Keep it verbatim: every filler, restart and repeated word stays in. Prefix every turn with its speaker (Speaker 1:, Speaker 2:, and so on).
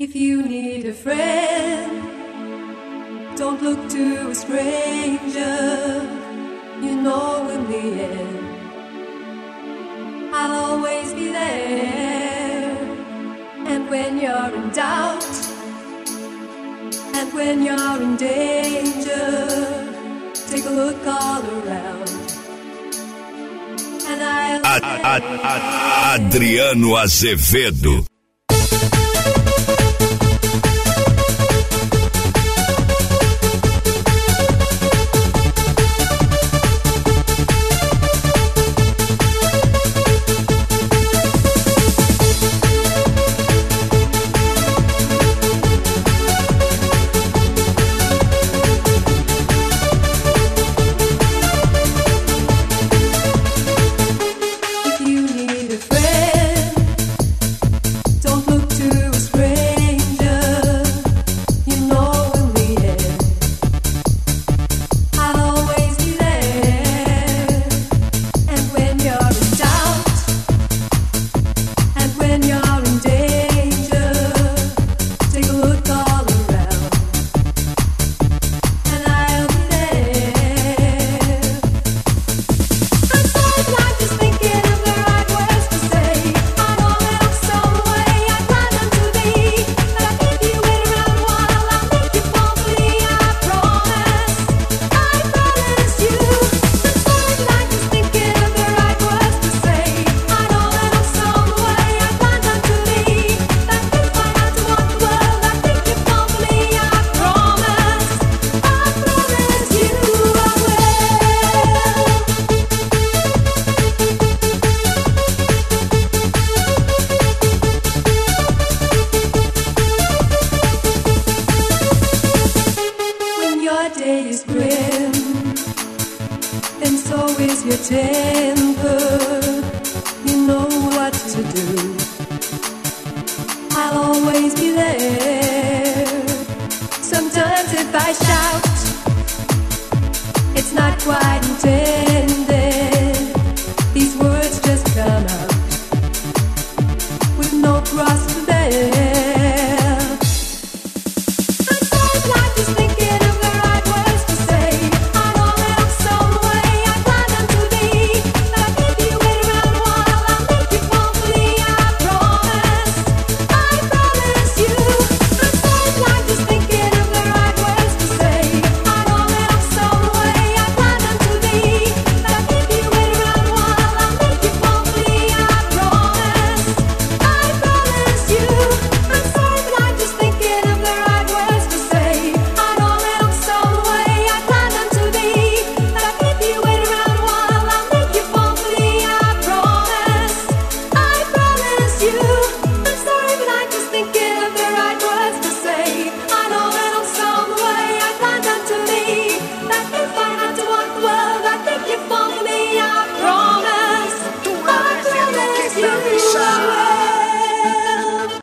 Speaker 1: If you need a friend, don't look to a stranger. You know in the end, I'll always be there. And when you're in doubt, and when you're in danger, take a look all around. And I'll
Speaker 2: A, a, a, Adriano Azevedo.
Speaker 1: Sometimes if I shout, it's not quite intense.